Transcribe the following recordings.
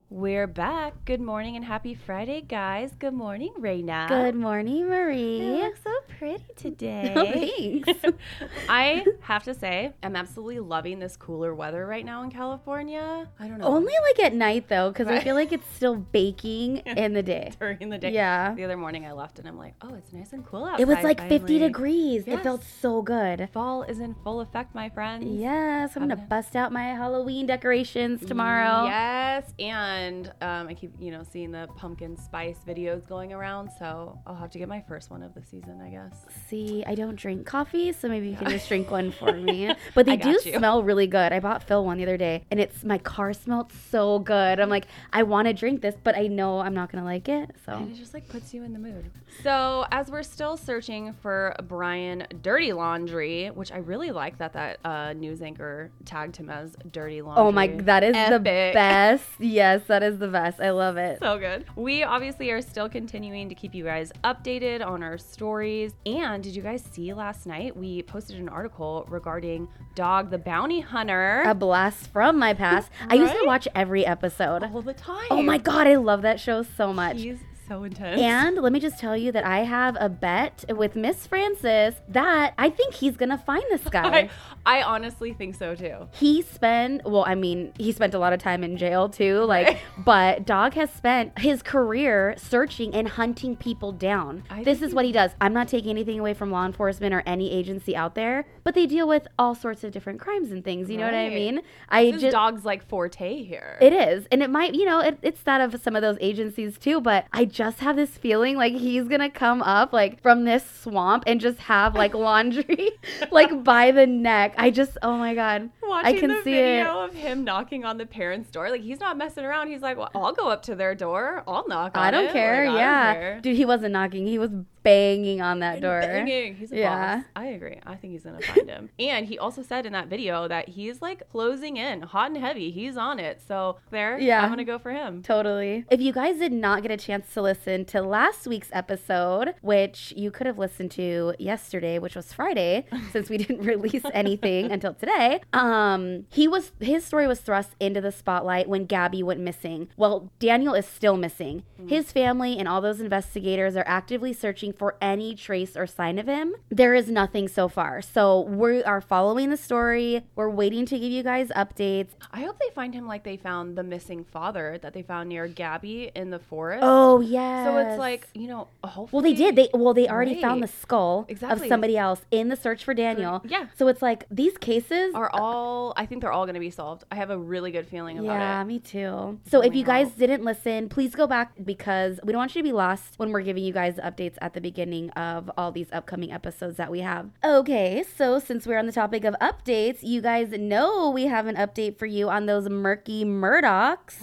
We're back. Good morning and happy Friday, guys. Good morning, Raina. Good morning, Marie. You look so pretty today. Oh, thanks. I have to say, I'm absolutely loving this cooler weather right now in California. I don't know. Only like at night though, because I Right. feel like it's still baking in the day. During the day. Yeah. The other morning I left and I'm like, oh, it's nice and cool outside. It was like 50 finally. degrees. Yes. It felt so good. Fall is in full effect, my friends. Yes, I'm going to bust out my Halloween decorations tomorrow. Yes, and I keep, seeing the pumpkin spice videos going around, so I'll have to get my first one of the season, I guess. See, I don't drink coffee, so maybe you can just drink one for me. But they I do got you. smell really good. I bought Phil one the other day, and my car smelled so good. I'm like, I want to drink this, but I know I'm not going to like it. So And it just puts you in the mood. So as we're still searching for Brian Dirty Laundry, which I really like that news anchor tagged him as Dirty Laundry. Oh my, that is the Epic. best. Yes, that is the best. I love it. So good. We obviously are still continuing to keep you guys updated on our stories. And did you guys see last night? We posted an article regarding Dog the Bounty Hunter. A blast from my past. I used to Right? watch every episode. all the time. Oh my God, I love that show so much. He's so intense. And let me just tell you that I have a bet with Miss Francis that I think he's going to find this guy. I honestly think so too. He spent a lot of time in jail too, but Dog has spent his career searching and hunting people down. This is what he does. I'm not taking anything away from law enforcement or any agency out there, but they deal with all sorts of different crimes and things. You know what I Right. mean? This Dog's forte here. It is. And it might, it's that of some of those agencies too, but I just have this feeling like he's going to come up from this swamp and just have laundry by the neck. Oh my God. Watching I can the see video it. of him knocking on the parents' door, he's not messing around. He's like, well, I'll go up to their door. I'll knock on it. I don't care. I don't Yeah. care. Dude, he wasn't knocking. He was banging on that door. Banging. He's a Yeah. boss. I agree. I think he's going to find him. And he also said in that video that he's closing in hot and heavy. He's on it. So I'm going to go for him. Totally. If you guys did not get a chance to listen to last week's episode, which you could have listened to yesterday, which was Friday, since we didn't release anything until today, his story was thrust into the spotlight when Gabby went missing. Well, Daniel is still missing. His family and all those investigators are actively searching for any trace or sign of him. There is nothing so far. So we are following the story. We're waiting to give you guys updates. I hope they find him like they found the missing father that they found near Gabby in the forest. Oh, yeah. So it's hopefully. Well, they did. They already found the skull Exactly. of somebody else in the search for Daniel. Yeah. So it's these cases I think they're all going to be solved. I have a really good feeling about it. Yeah, me too. So if me you guys help. didn't listen, please go back because we don't want you to be lost when we're giving you guys updates at the beginning of all these upcoming episodes that we have. Okay, so since we're on the topic of updates, you guys know we have an update for you on those murky Murdochs,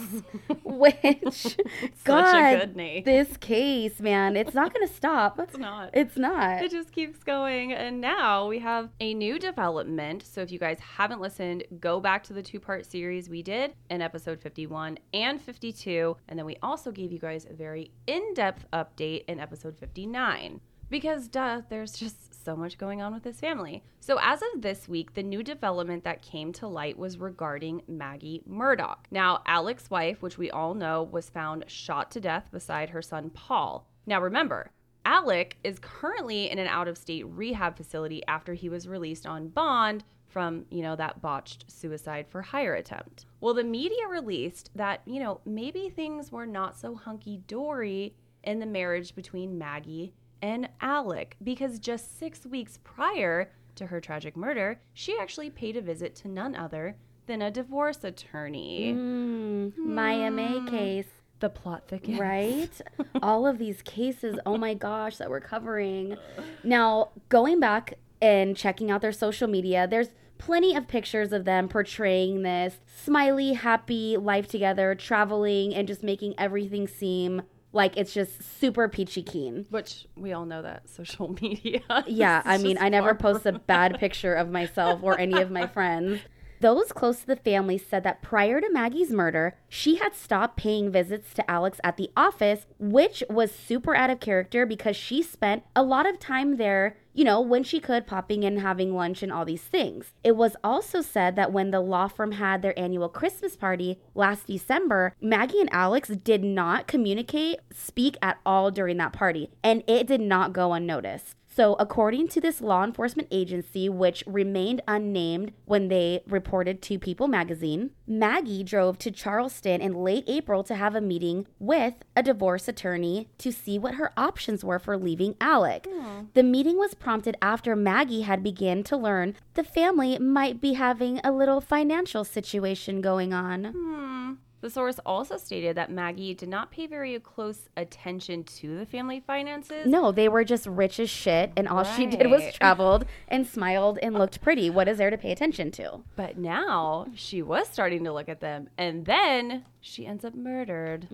which, God, Such a good name. this case, man, it's not going to stop. It's not. It's not. It just keeps going. And now we have a new development. So if you guys haven't listened, go back to the 2-part series we did in episode 51 and 52. And then we also gave you guys a very in-depth update in episode 59. Because, there's just so much going on with this family. So as of this week, the new development that came to light was regarding Maggie Murdoch. Now, Alec's wife, which we all know, was found shot to death beside her son, Paul. Now, remember, Alec is currently in an out-of-state rehab facility after he was released on bond from, that botched suicide for hire attempt. Well, the media released that, maybe things were not so hunky-dory in the marriage between Maggie and Alec, because just 6 weeks prior to her tragic murder, she actually paid a visit to none other than a divorce attorney. Maya May case. The plot thickens. Right? All of these cases, oh my gosh, that we're covering. Now, going back and checking out their social media, there's plenty of pictures of them portraying this smiley, happy life together, traveling, and just making everything seem like it's just super peachy keen. Which we all know that social media. Yeah, I mean, just I never far post a from bad picture of myself or any of my friends. Those close to the family said that prior to Maggie's murder, she had stopped paying visits to Alex at the office, which was super out of character because she spent a lot of time there, when she could, popping in, having lunch and all these things. It was also said that when the law firm had their annual Christmas party last December, Maggie and Alex did not speak at all during that party, and it did not go unnoticed. So according to this law enforcement agency, which remained unnamed when they reported to People magazine, Maggie drove to Charleston in late April to have a meeting with a divorce attorney to see what her options were for leaving Alec. The meeting was prompted after Maggie had begun to learn the family might be having a little financial situation going on. The source also stated that Maggie did not pay very close attention to the family finances. No, they were just rich as shit, and all she did was traveled and smiled and looked pretty. What is there to pay attention to? But now she was starting to look at them, and then she ends up murdered.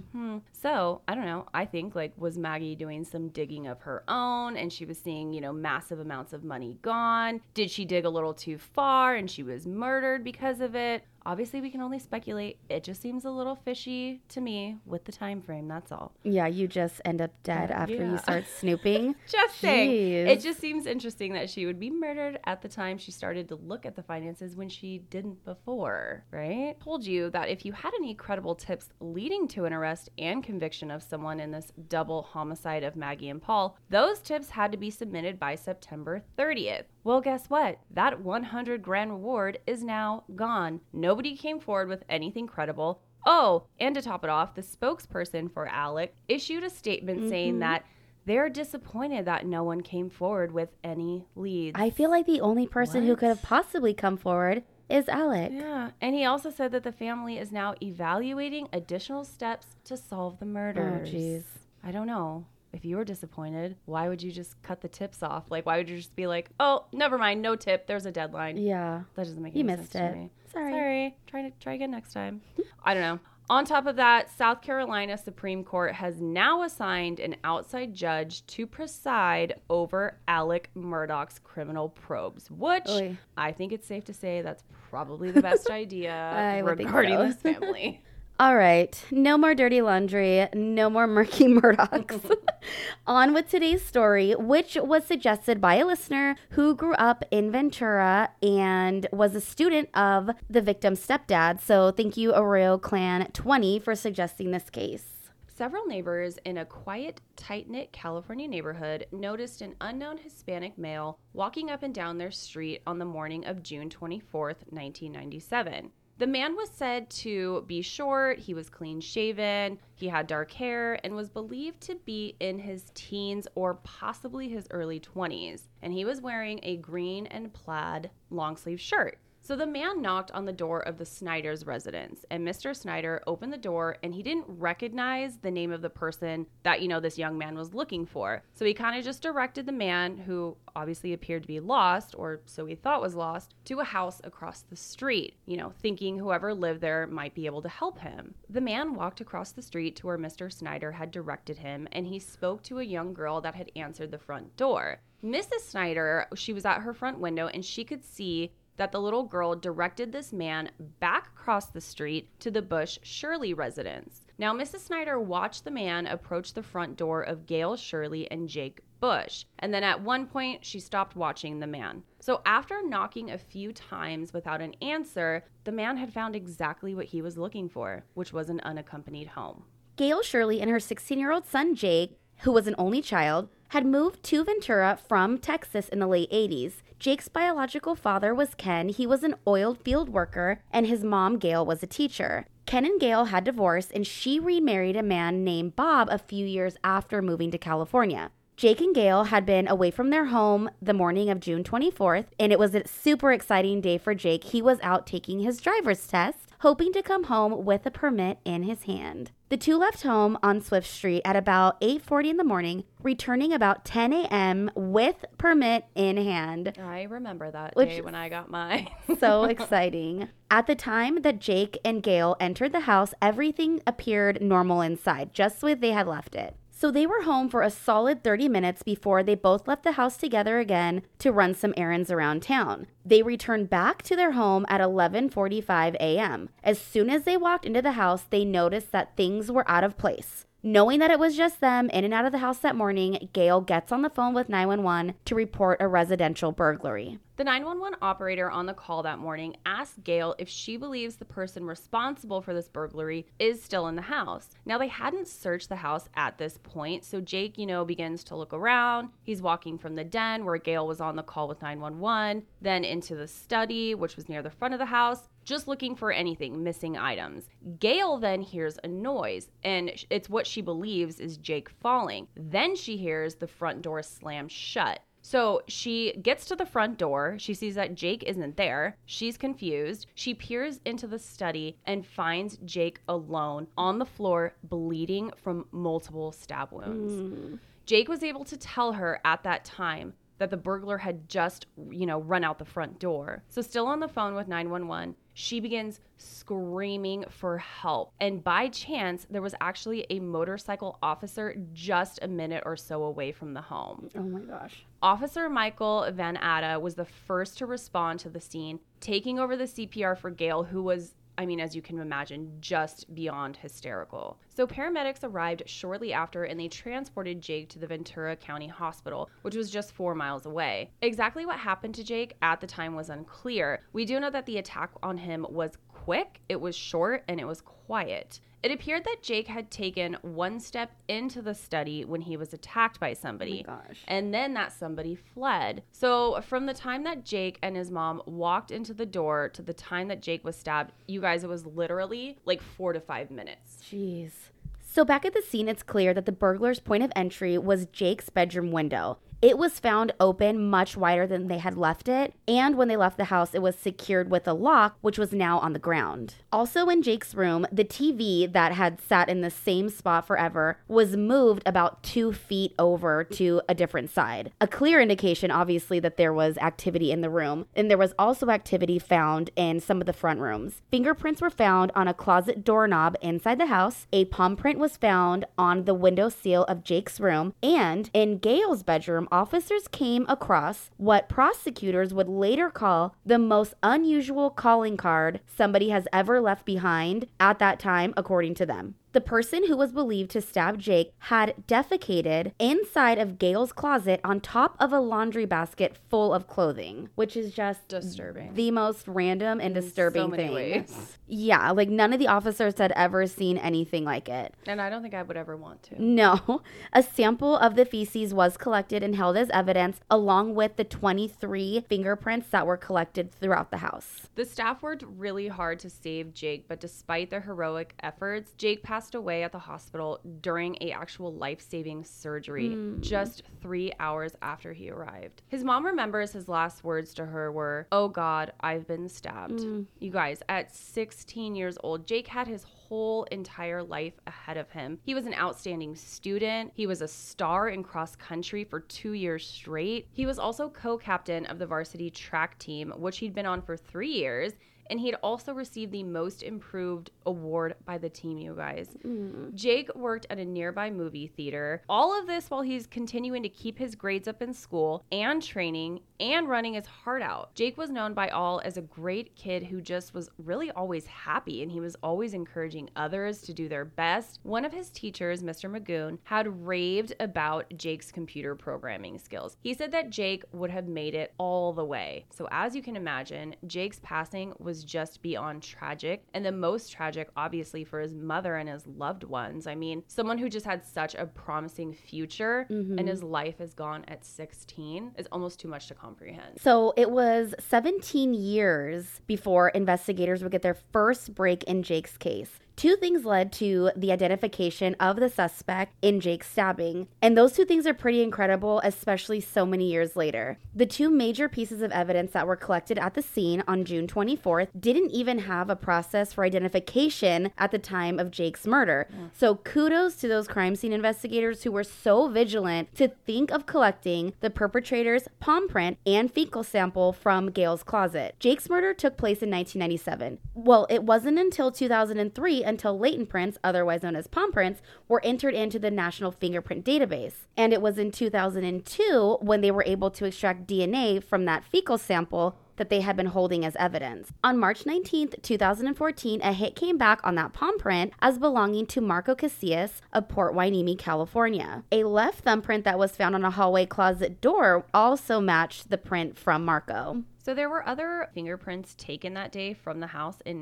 So, I don't know. I think, was Maggie doing some digging of her own, and she was seeing, massive amounts of money gone? Did she dig a little too far, and she was murdered because of it? Obviously, we can only speculate. It just seems a little fishy to me with the time frame. That's all. Yeah, you just end up dead after you start snooping. Just saying. It just seems interesting that she would be murdered at the time she started to look at the finances when she didn't before, right? Told you that if you had any credible tips leading to an arrest and conviction of someone in this double homicide of Maggie and Paul, those tips had to be submitted by September 30th. Well, guess what? That $100,000 reward is now gone. Nobody came forward with anything credible. Oh, and to top it off, the spokesperson for Alec issued a statement saying that they're disappointed that no one came forward with any leads. I feel like the only person who could have possibly come forward is Alec. Yeah, and he also said that the family is now evaluating additional steps to solve the murders. Oh, jeez. I don't know. If you were disappointed, why would you just cut the tips off? Why would you just be like, oh, never mind, no tip, there's a deadline? Yeah. That doesn't make any sense to me. Sorry. Try again next time. I don't know. On top of that, South Carolina Supreme Court has now assigned an outside judge to preside over Alec Murdaugh's criminal probes, which I think it's safe to say that's probably the best idea regarding this family. All right. No more dirty laundry. No more murky Murdaughs. On with today's story, which was suggested by a listener who grew up in Ventura and was a student of the victim's stepdad. So thank you, Arroyo Clan 20, for suggesting this case. Several neighbors in a quiet, tight-knit California neighborhood noticed an unknown Hispanic male walking up and down their street on the morning of June 24th, 1997. The man was said to be short, he was clean-shaven, he had dark hair, and was believed to be in his teens or possibly his early 20s. And he was wearing a green and plaid long-sleeve shirt. So the man knocked on the door of the Snyder's residence, and Mr. Snyder opened the door, and he didn't recognize the name of the person that, this young man was looking for. So he kind of just directed the man, who obviously appeared to be lost, or so he thought was lost, to a house across the street, thinking whoever lived there might be able to help him. The man walked across the street to where Mr. Snyder had directed him, and he spoke to a young girl that had answered the front door. Mrs. Snyder, she was at her front window, and she could see that the little girl directed this man back across the street to the Bush Shirley residence. Now, Mrs. Snyder watched the man approach the front door of Gail Shirley and Jake Bush, and then at one point, she stopped watching the man. So after knocking a few times without an answer, the man had found exactly what he was looking for, which was an unaccompanied home. Gail Shirley and her 16-year-old son, Jake, who was an only child, had moved to Ventura from Texas in the late 80s. Jake's biological father was Ken. He was an oil field worker, and his mom, Gail, was a teacher. Ken and Gail had divorced, and she remarried a man named Bob a few years after moving to California. Jake and Gail had been away from their home the morning of June 24th, and it was a super exciting day for Jake. He was out taking his driver's test, hoping to come home with a permit in his hand. The two left home on Swift Street at about 8:40 in the morning, returning about 10 a.m. with permit in hand. I remember that day when I got mine. So exciting. At the time that Jake and Gail entered the house, everything appeared normal inside, just the way they had left it. So they were home for a solid 30 minutes before they both left the house together again to run some errands around town. They returned back to their home at 11:45 a.m. As soon as they walked into the house, they noticed that things were out of place. Knowing that it was just them in and out of the house that morning, Gail gets on the phone with 911 to report a residential burglary. The 911 operator on the call that morning asked Gail if she believes the person responsible for this burglary is still in the house. Now, they hadn't searched the house at this point, so Jake, begins to look around. He's walking from the den where Gail was on the call with 911, then into the study, which was near the front of the house, just looking for anything, missing items. Gail then hears a noise, and it's what she believes is Jake falling. Then she hears the front door slam shut. So she gets to the front door. She sees that Jake isn't there. She's confused. She peers into the study and finds Jake alone on the floor, bleeding from multiple stab wounds. Jake was able to tell her at that time that the burglar had just, run out the front door. So still on the phone with 911, she begins screaming for help. And by chance, there was actually a motorcycle officer just a minute or so away from the home. Oh my gosh. Officer Michael Van Atta was the first to respond to the scene, taking over the CPR for Gail, who was, as you can imagine, just beyond hysterical. So paramedics arrived shortly after, and they transported Jake to the Ventura County Hospital, which was just 4 miles away. Exactly what happened to Jake at the time was unclear. We do know that the attack on him was quick, it was short, and it was quiet. It appeared that Jake had taken one step into the study when he was attacked by somebody. Oh my gosh. And then that somebody fled. So from the time that Jake and his mom walked into the door to the time that Jake was stabbed, you guys, it was literally like 4 to 5 minutes. Jeez. So back at the scene, it's clear that the burglar's point of entry was Jake's bedroom window. It was found open much wider than they had left it, and when they left the house, it was secured with a lock, which was now on the ground. Also in Jake's room, the TV that had sat in the same spot forever was moved about 2 feet over to a different side. A clear indication, obviously, that there was activity in the room, and there was also activity found in some of the front rooms. Fingerprints were found on a closet doorknob inside the house. A palm print was found on the window sill of Jake's room, and in Gail's bedroom, officers came across what prosecutors would later call the most unusual calling card somebody has ever left behind at that time, according to them. The person who was believed to stab Jake had defecated inside of Gail's closet on top of a laundry basket full of clothing, which is just disturbing. The most random and disturbing so many thing. Ways. Yeah, like none of the officers had ever seen anything like it. And I don't think I would ever want to. No. A sample of the feces was collected and held as evidence, along with the 23 fingerprints that were collected throughout the house. The staff worked really hard to save Jake, but despite their heroic efforts, Jake passed away at the hospital during a actual life-saving surgery just 3 hours after he arrived. His mom remembers his last words to her were, "Oh God, I've been stabbed." You guys, at 16 years old, Jake had his whole entire life ahead of him. He was an outstanding student. He was a star in cross country for 2 years straight. He was also co-captain of the varsity track team, which he'd been on for 3 years. And he had also received the Most Improved award by the team, you guys. Jake worked at a nearby movie theater. All of this while he's continuing to keep his grades up in school and training and running his heart out. Jake was known by all as a great kid who just was really always happy, and he was always encouraging others to do their best. One of his teachers, Mr. Magoon, had raved about Jake's computer programming skills. He said that Jake would have made it all the way. So as you can imagine, Jake's passing was just beyond tragic, and the most tragic obviously for his mother and his loved ones. I mean, someone who just had such a promising future and his life is gone at 16 is almost too much to comprehend. So it was 17 years before investigators would get their first break in Jake's case. 2 things led to the identification of the suspect in Jake's stabbing, and those 2 things are pretty incredible, especially so many years later. The 2 major pieces of evidence that were collected at the scene on June 24th didn't even have a process for identification at the time of Jake's murder. So kudos to those crime scene investigators who were so vigilant to think of collecting the perpetrator's palm print and fecal sample from Gail's closet. Jake's murder took place in 1997. Well, it wasn't until 2003 until latent prints, otherwise known as palm prints, were entered into the National Fingerprint Database. And it was in 2002 when they were able to extract DNA from that fecal sample, that they had been holding as evidence. On March 19th, 2014, a hit came back on that palm print as belonging to Marco Casillas of Port Hueneme, California. A left thumbprint that was found on a hallway closet door also matched the print from Marco. So there were other fingerprints taken that day from the house in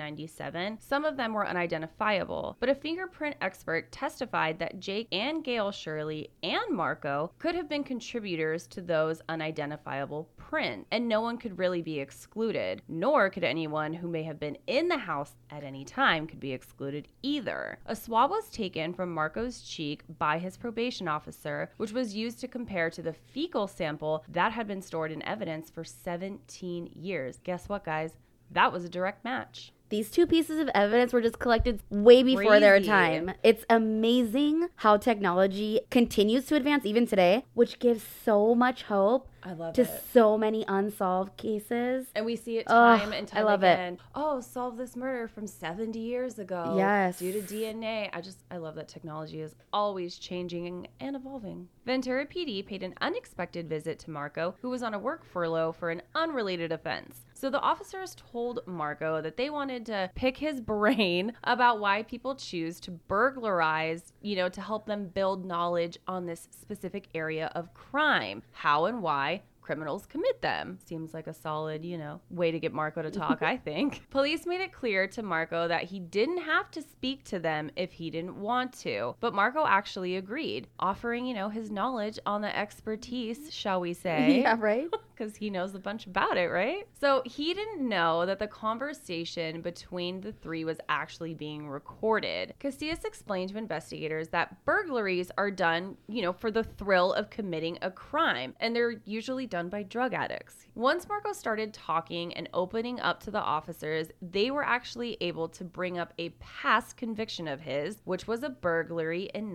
1997. Some of them were unidentifiable, but a fingerprint expert testified that Jake and Gail Shirley and Marco could have been contributors to those unidentifiable prints, and no one could really be excluded, nor could anyone who may have been in the house at any time could be excluded either. A swab was taken from Marco's cheek by his probation officer, which was used to compare to the fecal sample that had been stored in evidence for 17 years. Guess what, guys? That was a direct match. These two pieces of evidence were just collected way before their time. It's amazing how technology continues to advance even today, which gives so much hope to so many unsolved cases. And we see it time and time again. It. Oh, solve this murder from 70 years ago. Yes. Due to DNA. I love that technology is always changing and evolving. Ventura PD paid an unexpected visit to Marco, who was on a work furlough for an unrelated offense. So the officers told Marco that they wanted to pick his brain about why people choose to burglarize, to help them build knowledge on this specific area of crime, how and why criminals commit them. Seems like a solid, way to get Marco to talk, I think. Police made it clear to Marco that he didn't have to speak to them if he didn't want to, but Marco actually agreed, offering, his knowledge on the expertise, shall we say. Yeah, right? Because he knows a bunch about it, right? So he didn't know that the conversation between the three was actually being recorded. Casillas explained to investigators that burglaries are done, for the thrill of committing a crime, and they're usually done by drug addicts. Once Marco started talking and opening up to the officers, they were actually able to bring up a past conviction of his, which was a burglary in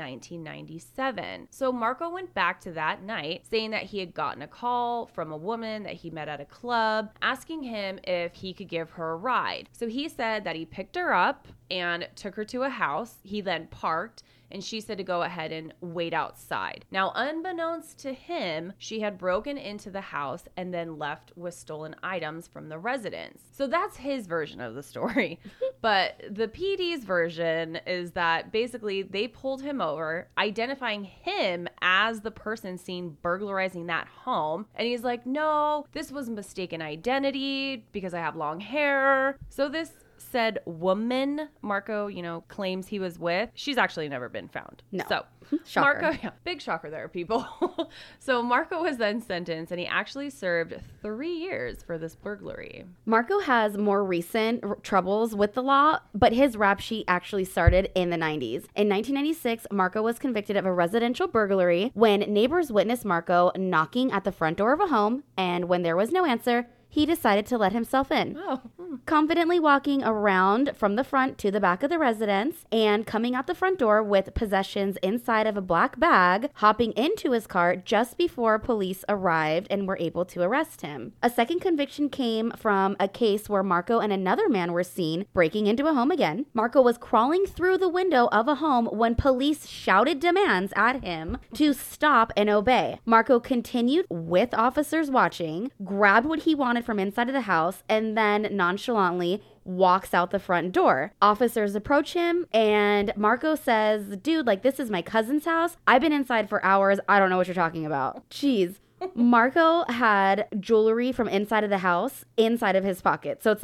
1997. So Marco went back to that night saying that he had gotten a call from a woman that he met at a club asking him if he could give her a ride. So he said that he picked her up and took her to a house. He then parked, and she said to go ahead and wait outside. Now, unbeknownst to him, she had broken into the house and then left with stolen items from the residence. So that's his version of the story. But the PD's version is that basically they pulled him over, identifying him as the person seen burglarizing that home. And he's like, no, this was mistaken identity because I have long hair. So this said woman Marco, claims he was with, she's actually never been found. No. So Shocker. Marco, big shocker there, people. So Marco was then sentenced, and he actually served 3 years for this burglary. Marco has more recent troubles with the law, but his rap sheet actually started in the 90s. In 1996, Marco was convicted of a residential burglary when neighbors witnessed Marco knocking at the front door of a home, and when there was no answer, he decided to let himself in. Confidently walking around from the front to the back of the residence and coming out the front door with possessions inside of a black bag, hopping into his car just before police arrived and were able to arrest him. A second conviction came from a case where Marco and another man were seen breaking into a home again. Marco was crawling through the window of a home when police shouted demands at him to stop and obey. Marco continued with officers watching, grabbed what he wanted from inside of the house, and then nonchalantly walks out the front door. Officers approach him, and Marco says, dude, this is my cousin's house. I've been inside for hours. I don't know what you're talking about. Jeez. Marco had jewelry from inside of the house inside of his pocket. So it's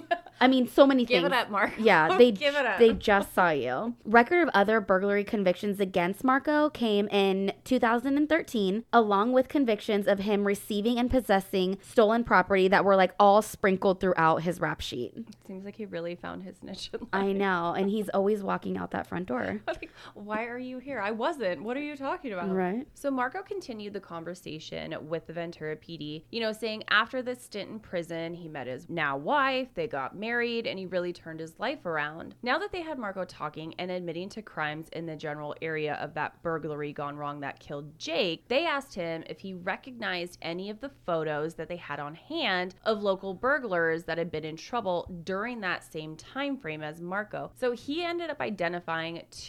so many things. Give it up, Marco. Yeah, they Give it up. They just saw you. Record of other burglary convictions against Marco came in 2013, along with convictions of him receiving and possessing stolen property that were all sprinkled throughout his rap sheet. Seems like he really found his niche in life. I know, and he's always walking out that front door. Why are you here? I wasn't. What are you talking about? Right. So Marco continued the conversation with the Ventura PD, saying after this stint in prison, he met his now wife, they got married, and he really turned his life around. Now that they had Marco talking and admitting to crimes in the general area of that burglary gone wrong that killed Jake, they asked him if he recognized any of the photos that they had on hand of local burglars that had been in trouble during that same time frame as Marco. So he ended up identifying 2 men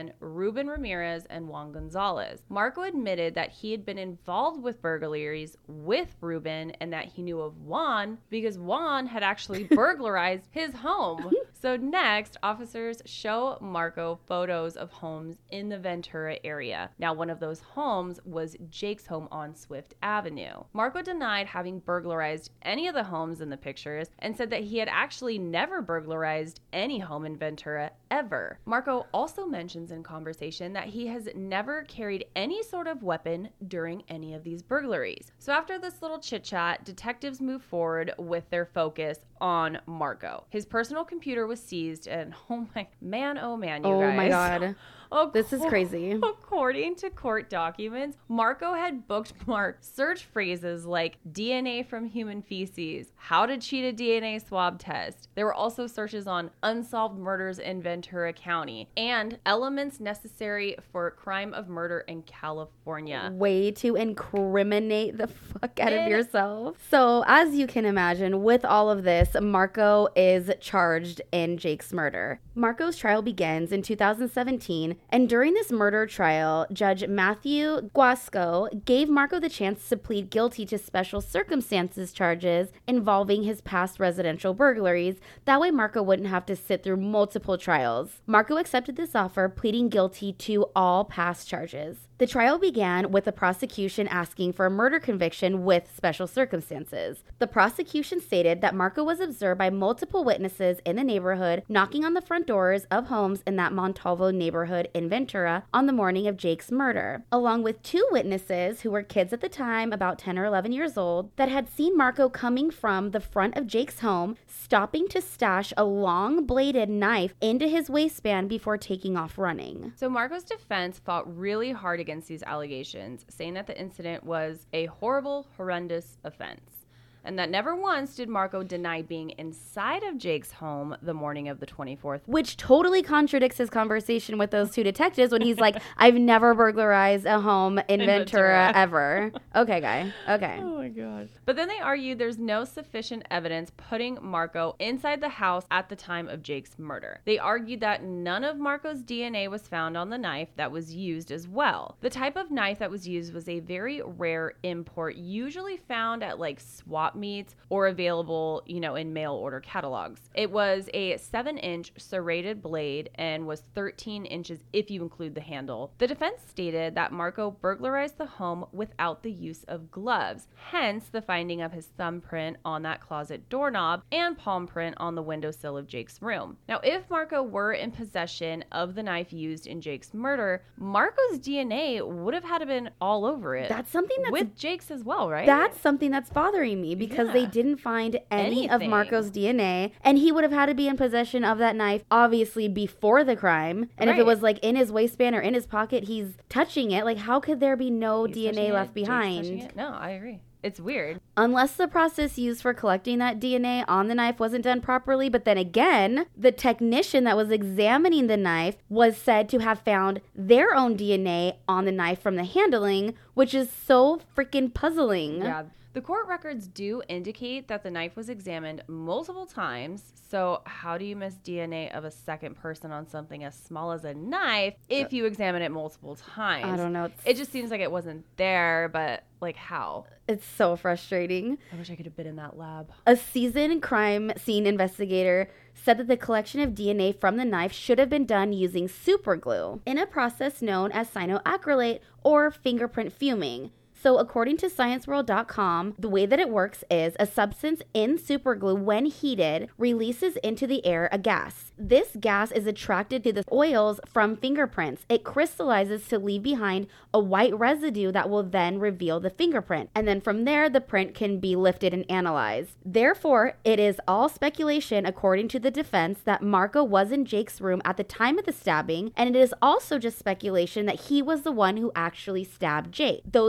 men, Ruben Ramirez and Juan Gonzalez. Marco admitted that he had been involved with burglaries with Ruben and that he knew of Juan because Juan had actually burglarized his home. So next, officers show Marco photos of homes in the Ventura area. Now, one of those homes was Jake's home on Swift Avenue. Marco denied having burglarized any of the homes in the pictures and said that he had actually never burglarized any home in Ventura ever. Marco also mentions in conversation that he has never carried any sort of weapon during any of these burglaries. So after this little chit chat, detectives move forward with their focus on Marco. His personal computer was seized, and oh my man, you guys. Oh my God. This is crazy. According to court documents, Marco had bookmarked search phrases like DNA from human feces, how to cheat a DNA swab test. There were also searches on unsolved murders in Ventura County and elements necessary for crime of murder in California. Way to incriminate the fuck out of yourself. So, as you can imagine, with all of this, Marco is charged in Jake's murder. Marco's trial begins in 2017. And during this murder trial, Judge Matthew Guasco gave Marco the chance to plead guilty to special circumstances charges involving his past residential burglaries. That way, Marco wouldn't have to sit through multiple trials. Marco accepted this offer, pleading guilty to all past charges. The trial began with the prosecution asking for a murder conviction with special circumstances. The prosecution stated that Marco was observed by multiple witnesses in the neighborhood knocking on the front doors of homes in that Montalvo neighborhood in Ventura on the morning of Jake's murder, along with two witnesses who were kids at the time, about 10 or 11 years old, that had seen Marco coming from the front of Jake's home, stopping to stash a long bladed knife into his waistband before taking off running. So Marco's defense fought really hard against these allegations, saying that the incident was a horrible, horrendous offense. And that never once did Marco deny being inside of Jake's home the morning of the 24th. Which totally contradicts his conversation with those two detectives when he's like, I've never burglarized a home in Ventura ever. Okay, guy. Okay. Oh my God. But then they argued there's no sufficient evidence putting Marco inside the house at the time of Jake's murder. They argued that none of Marco's DNA was found on the knife that was used as well. The type of knife that was used was a very rare import, usually found at like swap meets or available, in mail order catalogs. It was a 7-inch serrated blade and was 13 inches if you include the handle. The defense stated that Marco burglarized the home without the use of gloves, hence the finding of his thumbprint on that closet doorknob and palm print on the windowsill of Jake's room. Now, if Marco were in possession of the knife used in Jake's murder, Marco's DNA would have had to been all over it. That's something that's with Jake's as well, right? That's something that's bothering me because they didn't find any of Marco's DNA, and he would have had to be in possession of that knife obviously before the crime. And if it was like in his waistband or in his pocket, he's touching it. Like, how could there be no DNA left behind? No, I agree. It's weird. Unless the process used for collecting that DNA on the knife wasn't done properly. But then again, the technician that was examining the knife was said to have found their own DNA on the knife from the handling, which is so freaking puzzling. Yeah. The court records do indicate that the knife was examined multiple times. So how do you miss DNA of a second person on something as small as a knife if you examine it multiple times? I don't know. It just seems like it wasn't there, but like how? It's so frustrating. I wish I could have been in that lab. A seasoned crime scene investigator said that the collection of DNA from the knife should have been done using super glue in a process known as cyanoacrylate or fingerprint fuming. So according to ScienceWorld.com, the way that it works is a substance in superglue, when heated, releases into the air a gas. This gas is attracted to the oils from fingerprints. It crystallizes to leave behind a white residue that will then reveal the fingerprint. And then from there, the print can be lifted and analyzed. Therefore, it is all speculation, according to the defense, that Marco was in Jake's room at the time of the stabbing. And it is also just speculation that he was the one who actually stabbed Jake. Those fingerprints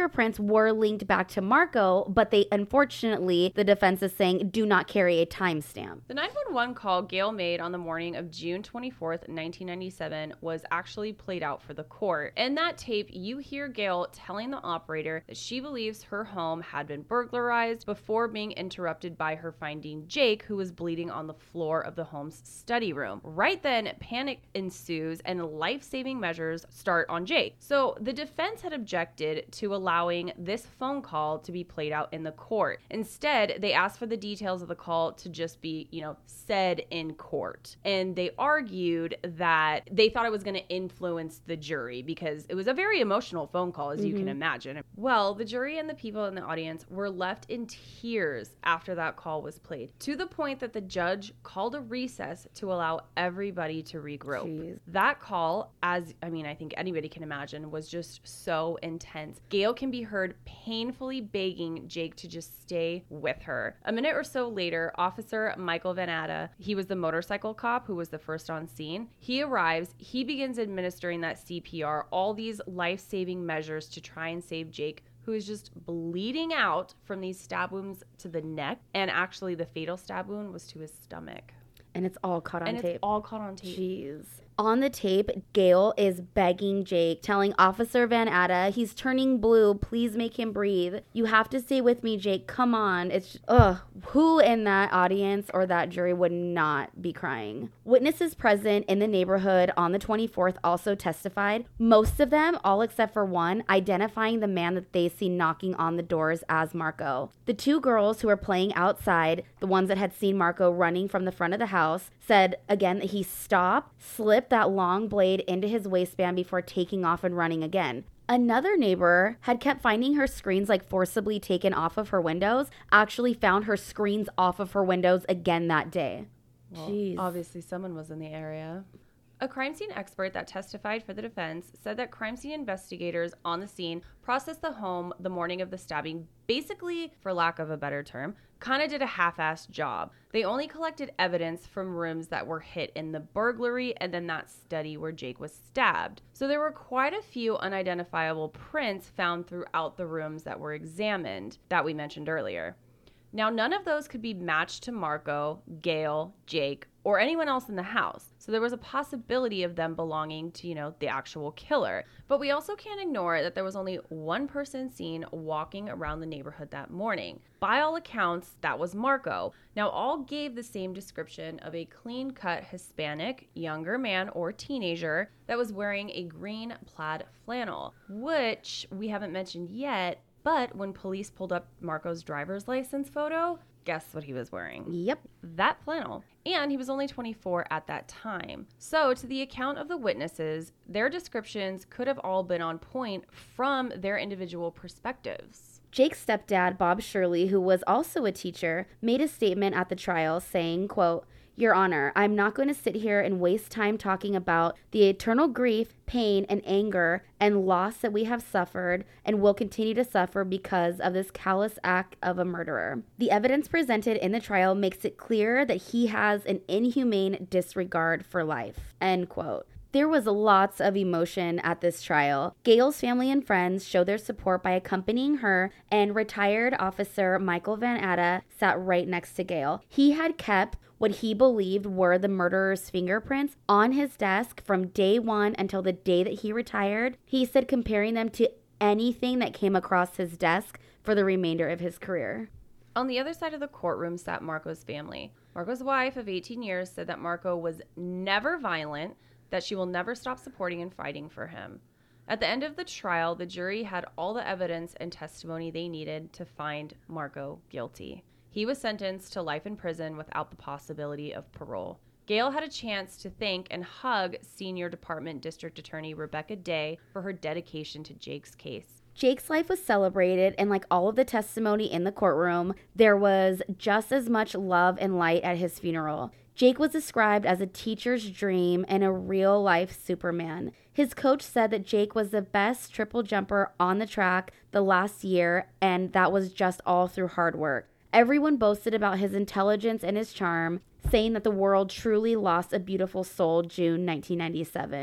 fingerprints were linked back to Marco, but they unfortunately, the defense is saying, do not carry a timestamp. The 911 call Gail made on the morning of June 24th, 1997 was actually played out for the court. In that tape, you hear Gail telling the operator that she believes her home had been burglarized before being interrupted by her finding Jake, who was bleeding on the floor of the home's study room. Right then, panic ensues and life-saving measures start on Jake. So the defense had objected to allowing this phone call to be played out in the court. Instead, they asked for the details of the call to just be, said in court. And they argued that they thought it was going to influence the jury because it was a very emotional phone call, as you can imagine. Well, the jury and the people in the audience were left in tears after that call was played, to the point that the judge called a recess to allow everybody to regroup. Jeez. That call, I think anybody can imagine, was just so intense. Gail can be heard painfully begging Jake to just stay with her. A minute or so later, Officer Michael Van Atta, he was the motorcycle cop who was the first on scene. He arrives, he begins administering that CPR, all these life-saving measures to try and save Jake, who is just bleeding out from these stab wounds to the neck. And actually the fatal stab wound was to his stomach. And it's all caught on tape. It's all caught on tape. Jeez. On the tape, Gail is begging Jake, telling Officer Van Atta, he's turning blue. Please make him breathe. You have to stay with me, Jake. Come on. It's, who in that audience or that jury would not be crying? Witnesses present in the neighborhood on the 24th also testified. Most of them, all except for one, identifying the man that they see knocking on the doors as Marco. The two girls who were playing outside, the ones that had seen Marco running from the front of the house, said again that he stopped, slipped that long blade into his waistband before taking off and running again. Another neighbor had kept finding her screens forcibly taken off of her windows, actually found her screens off of her windows again that day. Well, Jeez. obviously someone was in the area. A crime scene expert that testified for the defense said that crime scene investigators on the scene processed the home the morning of the stabbing, basically, for lack of a better term, kind of did a half-assed job. They only collected evidence from rooms that were hit in the burglary and then that study where Jake was stabbed. So there were quite a few unidentifiable prints found throughout the rooms that were examined that we mentioned earlier. Now, none of those could be matched to Marco, Gail, Jake, or anyone else in the house. So there was a possibility of them belonging to, the actual killer. But we also can't ignore that there was only one person seen walking around the neighborhood that morning. By all accounts, that was Marco. Now, all gave the same description of a clean-cut Hispanic, younger man or teenager that was wearing a green plaid flannel, which we haven't mentioned yet. But when police pulled up Marco's driver's license photo, guess what he was wearing? Yep. That flannel. And he was only 24 at that time. So, to the account of the witnesses, their descriptions could have all been on point from their individual perspectives. Jake's stepdad, Bob Shirley, who was also a teacher, made a statement at the trial saying, quote, "Your Honor, I'm not going to sit here and waste time talking about the eternal grief, pain, and anger and loss that we have suffered and will continue to suffer because of this callous act of a murderer. The evidence presented in the trial makes it clear that he has an inhumane disregard for life." End quote. There was lots of emotion at this trial. Gail's family and friends showed their support by accompanying her, and retired officer Michael Van Atta sat right next to Gail. He had kept what he believed were the murderer's fingerprints on his desk from day one until the day that he retired. He said comparing them to anything that came across his desk for the remainder of his career. On the other side of the courtroom sat Marco's family. Marco's wife of 18 years said that Marco was never violent, that she will never stop supporting and fighting for him. At the end of the trial, the jury had all the evidence and testimony they needed to find Marco guilty. He was sentenced to life in prison without the possibility of parole. Gail had a chance to thank and hug Senior Department District Attorney Rebecca Day for her dedication to Jake's case. Jake's life was celebrated, and like all of the testimony in the courtroom, there was just as much love and light at his funeral. Jake was described as a teacher's dream and a real-life Superman. His coach said that Jake was the best triple jumper on the track the last year, and that was just all through hard work. Everyone boasted about his intelligence and his charm, saying that the world truly lost a beautiful soul June 1997.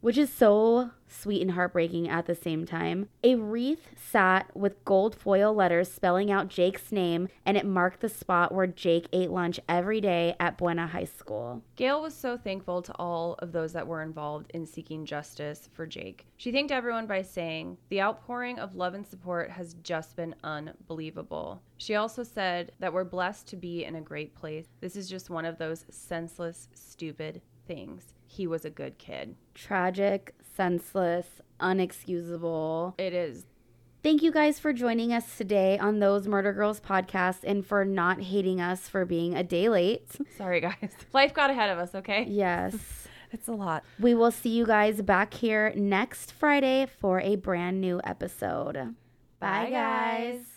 which is so sweet and heartbreaking at the same time. A wreath sat with gold foil letters spelling out Jake's name, and it marked the spot where Jake ate lunch every day at Buena High School. Gail was so thankful to all of those that were involved in seeking justice for Jake. She thanked everyone by saying, "The outpouring of love and support has just been unbelievable." She also said that we're blessed to be in a great place. This is just one of those senseless, stupid things. He was a good kid. Tragic, senseless, unexcusable. It is. Thank you guys for joining us today on Those Murder Girls podcast and for not hating us for being a day late. Sorry, guys. Life got ahead of us, okay? Yes. It's a lot. We will see you guys back here next Friday for a brand new episode. Bye, guys.